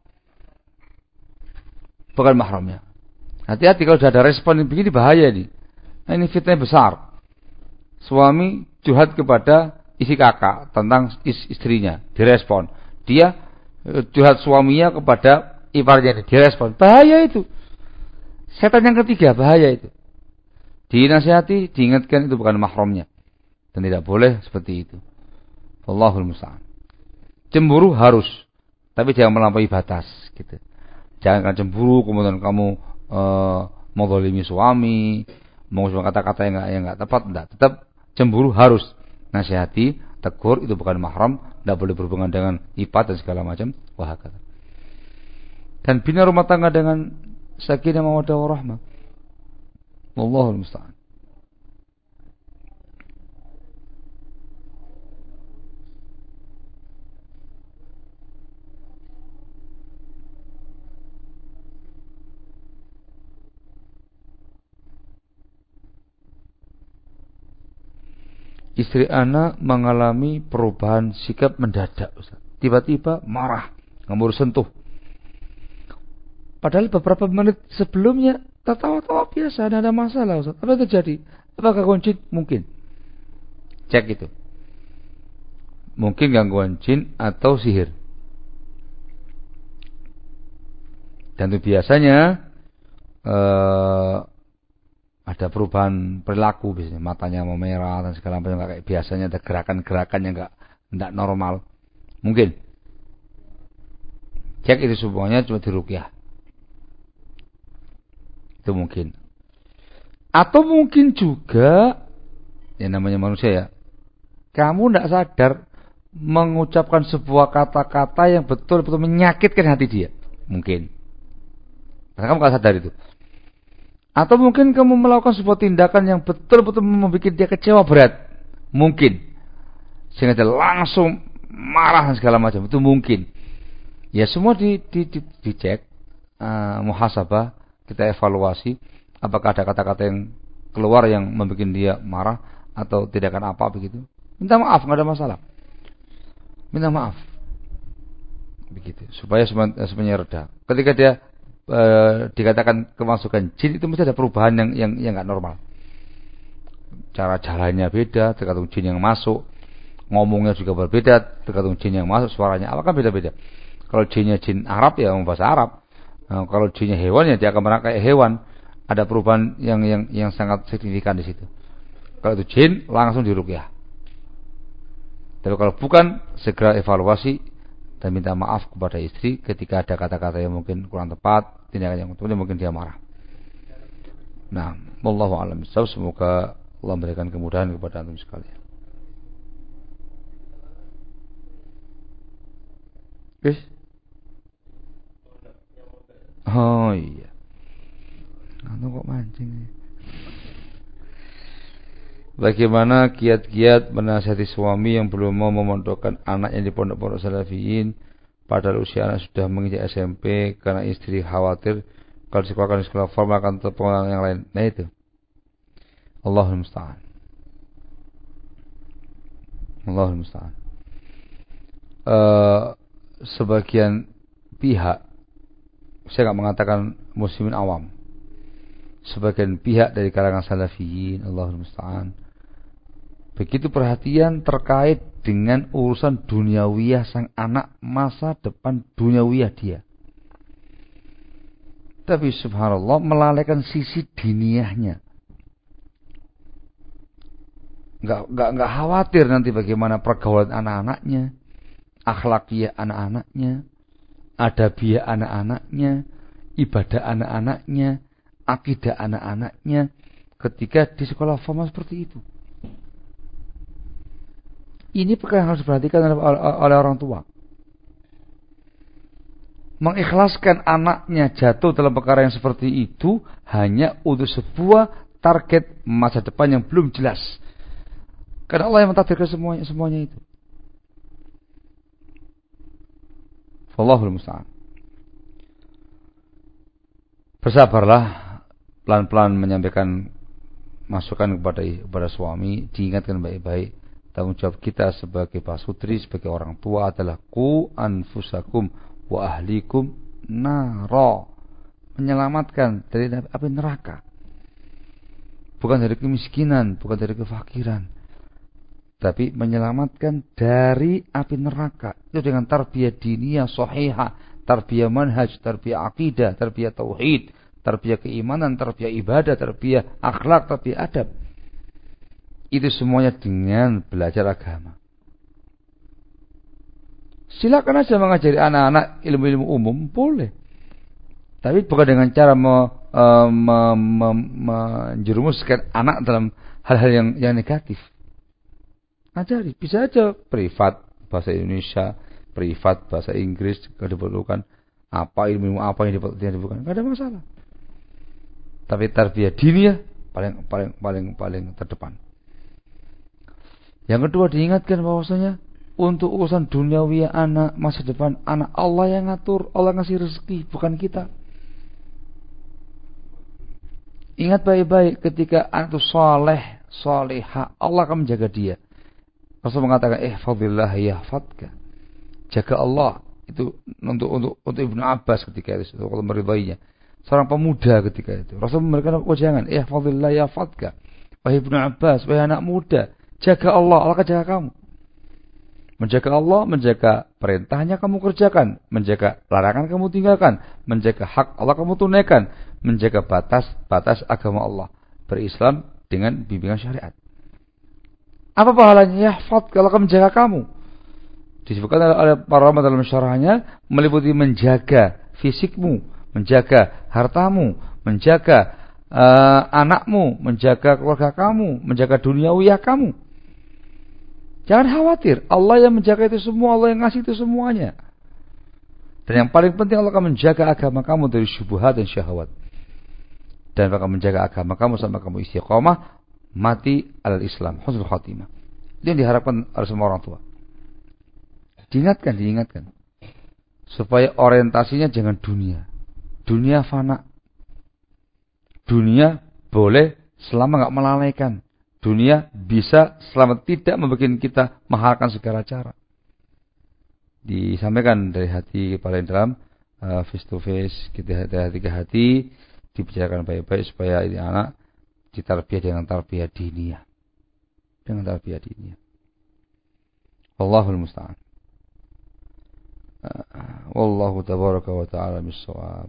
Bukan mahramnya. Hati-hati kalau sudah ada respon begini, bahaya nih. Nah, ini fitnah besar. Suami curhat kepada isi kakak tentang istrinya, direspon. Dia curhat suaminya kepada iparnya, direspon. Bahaya itu. Setan yang ketiga, bahaya itu. Dinasihati, diingatkan itu bukan mahramnya. Dan tidak boleh seperti itu. Allahul musta'an. Cemburu harus, tapi jangan melampaui batas gitu. Jangan cemburu kemudian kamu menzalimi suami, mengucapkan kata-kata yang enggak tepat, enggak. Tetap cemburu harus, nasihati, tegur, itu bukan mahram, tidak boleh berhubungan dengan ipat dan segala macam. Wahakata. Dan bina rumah tangga dengan sakinah mawaddah warahmah. Wallahul musta'an. Istri anak mengalami perubahan sikap mendadak, Ustaz. Tiba-tiba marah, nggak mau sentuh. Padahal beberapa menit sebelumnya tertawa-tawa biasa, tidak ada masalah, Ustaz. Apa yang terjadi? Apakah gangguan jin? Mungkin. Cek itu. Mungkin gangguan jin atau sihir. Dan itu biasanya ada perubahan perilaku, biasanya matanya mau merah dan segala macam, kayak biasanya ada gerakan-gerakan yang enggak normal. Mungkin. Cek itu semuanya cuma diruqyah. Itu mungkin. Atau mungkin juga, ya namanya manusia ya, kamu enggak sadar mengucapkan sebuah kata-kata yang betul-betul menyakitkan hati dia. Mungkin. Karena kamu enggak sadar itu. Atau mungkin kamu melakukan sebuah tindakan yang betul-betul membuat dia kecewa berat. Mungkin. Sehingga dia langsung marah dan segala macam. Itu mungkin. Ya semua dicek. Muhasabah. Kita evaluasi. Apakah ada kata-kata yang keluar yang membuat dia marah. Atau tindakan apa begitu. Minta maaf, nggak ada masalah. Minta maaf. Begitu. Supaya semuanya reda. Ketika dia dikatakan kemasukan jin, itu mesti ada perubahan yang nggak normal. Cara jalannya beda tergantung jin yang masuk, ngomongnya juga berbeda tergantung jin yang masuk, suaranya apakah beda-beda. Kalau jinnya jin Arab ya ngomong bahasa Arab. Nah, kalau jinnya hewan ya dia akan merangkai hewan. Ada perubahan yang sangat signifikan di situ. Kalau itu jin langsung diruqyah. Tapi kalau bukan, segera evaluasi dan minta maaf kepada istri ketika ada kata-kata yang mungkin kurang tepat, tindakan yang mungkin dia marah. Nah, wallahu a'lam bishawab. Semoga Allah memberikan kemudahan kepada antum sekalian. Guys? Oh iya. Antum kok mancing? Bagaimana kiat-kiat menasihati suami yang belum mau memondokkan anaknya di pondok-pondok salafiyin padahal usia anak sudah menginjak SMP karena istri khawatir kalau disekolahkan di sekolah formal akan terpengaruh yang lain. Nah itu. Allahul musta'an. Allahul musta'an. Sebagian pihak, saya nggak mengatakan muslimin awam, sebagian pihak dari kalangan salafiyin, Allahul musta'an, begitu perhatian terkait dengan urusan duniawiyah sang anak, masa depan duniawiyah dia. Tapi subhanallah melalaikan sisi diniyahnya. Enggak khawatir nanti bagaimana pergaulan anak-anaknya, akhlakiyah anak-anaknya, adabiyah anak-anaknya, ibadah anak-anaknya, akidah anak-anaknya ketika di sekolah formal seperti itu. Ini perkara yang harus diperhatikan oleh orang tua. Mengikhlaskan anaknya jatuh dalam perkara yang seperti itu hanya untuk sebuah target masa depan yang belum jelas. Karena Allah yang mentakdirkan semuanya itu. Wallahul musta'an. Bersabarlah, pelan-pelan menyampaikan masukan kepada suami, diingatkan baik-baik. Tanggung jawab kita sebagai pasutri, sebagai orang tua adalah qu anfusakum wa ahlikum nara, menyelamatkan dari api neraka, bukan dari kemiskinan, bukan dari kefakiran, tapi menyelamatkan dari api neraka. Itu dengan tarbiyah diniyah sahihah, tarbiyah manhaj, tarbiyah akidah, tarbiyah tauhid, tarbiyah keimanan, tarbiyah ibadah, tarbiyah akhlak, tarbiyah adab. Itu semuanya dengan belajar agama. Silakan aja mengajari anak-anak ilmu-ilmu umum, boleh. Tapi bukan dengan cara menjerumuskan anak dalam hal-hal yang negatif. Ajari, bisa aja privat bahasa Indonesia, privat bahasa Inggris, kalau diperlukan ilmu apa yang diperlukan, nggak ada masalah. Tapi tarbiyah diniyah paling terdepan. Yang kedua, diingatkan bahwasanya untuk urusan duniawi anak, masa depan anak, Allah yang ngatur, Allah ngasih rezeki, bukan kita. Ingat baik-baik, ketika anak itu saleh, salihah, Allah akan menjaga dia. Rasul mengatakan, ihfazillah yahfadka. Jaga Allah. Itu untuk Ibnu Abbas ketika itu, kalau meridainya. Seorang pemuda ketika itu. Rasul memberikan wejangan, ihfazillah yahfadka. Wahai Ibnu Abbas, wahai anak muda, jaga Allah, Allah akan jaga kamu. Menjaga Allah, menjaga perintahnya kamu kerjakan, menjaga larangan kamu tinggalkan, menjaga hak Allah kamu tunaikan, menjaga batas agama Allah, berislam dengan bimbingan syariat. Apa pahalanya? Yahfad, kalau akan menjaga kamu. Disebutkan oleh para ulama dalam syarahnya, meliputi menjaga fisikmu, menjaga hartamu, menjaga anakmu, menjaga keluarga kamu, menjaga duniawiyah kamu. Jangan khawatir, Allah yang menjaga itu semua, Allah yang ngasih itu semuanya. Dan yang paling penting, Allah akan menjaga agama kamu dari syubhat dan syahwat. Dan akan menjaga agama kamu sampai kamu istiqamah, mati alal Islam, husnul khatimah. Itu yang diharapkan oleh semua orang tua. Diingatkan. Supaya orientasinya jangan dunia. Dunia fana. Dunia boleh selama enggak melalaikan. Dunia bisa selama tidak membuat kita mahalkan segala cara. Disampaikan dari hati paling dalam, face to face, kita dari hati ke hati, dibicarakan baik-baik supaya ini anak ditarbiyah dengan tarbiyah diniyah. Dengan tarbiyah diniyah. Wallahul musta'an. Wallahu tabaraka wa ta'ala bis-shawab.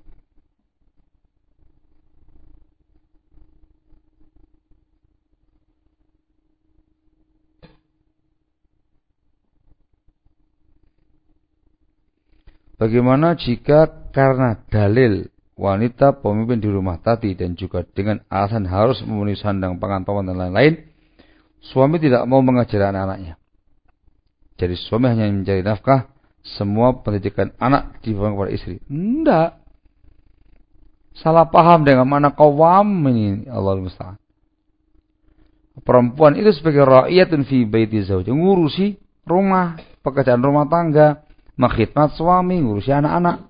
Bagaimana jika karena dalil wanita pemimpin di rumah tadi dan juga dengan alasan harus memenuhi sandang, pangan, papan dan lain-lain, suami tidak mau mengajar anak-anaknya. Jadi suami hanya mencari nafkah, semua pendidikan anak diberikan kepada istri. Tidak. Salah paham dengan mana qawwam ini, Allah musta'an. Perempuan itu sebagai ra'iyatun fi baiti zawj, ngurusi rumah, pekerjaan rumah tangga, mengkhidmat suami, ngurusi anak-anak.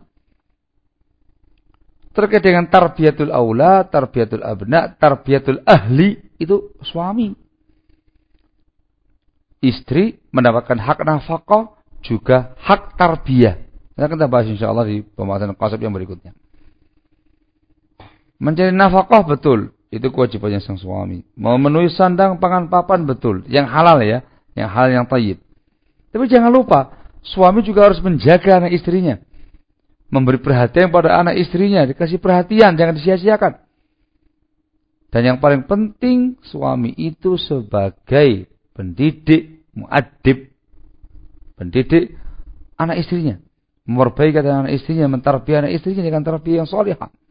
Terkait dengan tarbiyatul aula, tarbiyatul abna, tarbiyatul ahli, itu suami. Istri mendapatkan hak nafkah, juga hak tarbiyah. Kita bahas insyaallah di pembahasan qasab yang berikutnya. Mencari nafkah betul, itu kewajibannya sang suami. Memenuhi sandang, pangan, papan betul, yang halal ya, yang halal yang thayyib. Tapi jangan lupa, suami juga harus menjaga anak istrinya. Memberi perhatian pada anak istrinya, dikasih perhatian, jangan disia-siakan. Dan yang paling penting, suami itu sebagai pendidik, mu'addib, pendidik anak istrinya. Memperbaiki anak istrinya, mentarbiyah anak istrinya dengan tarbiyah yang salihah.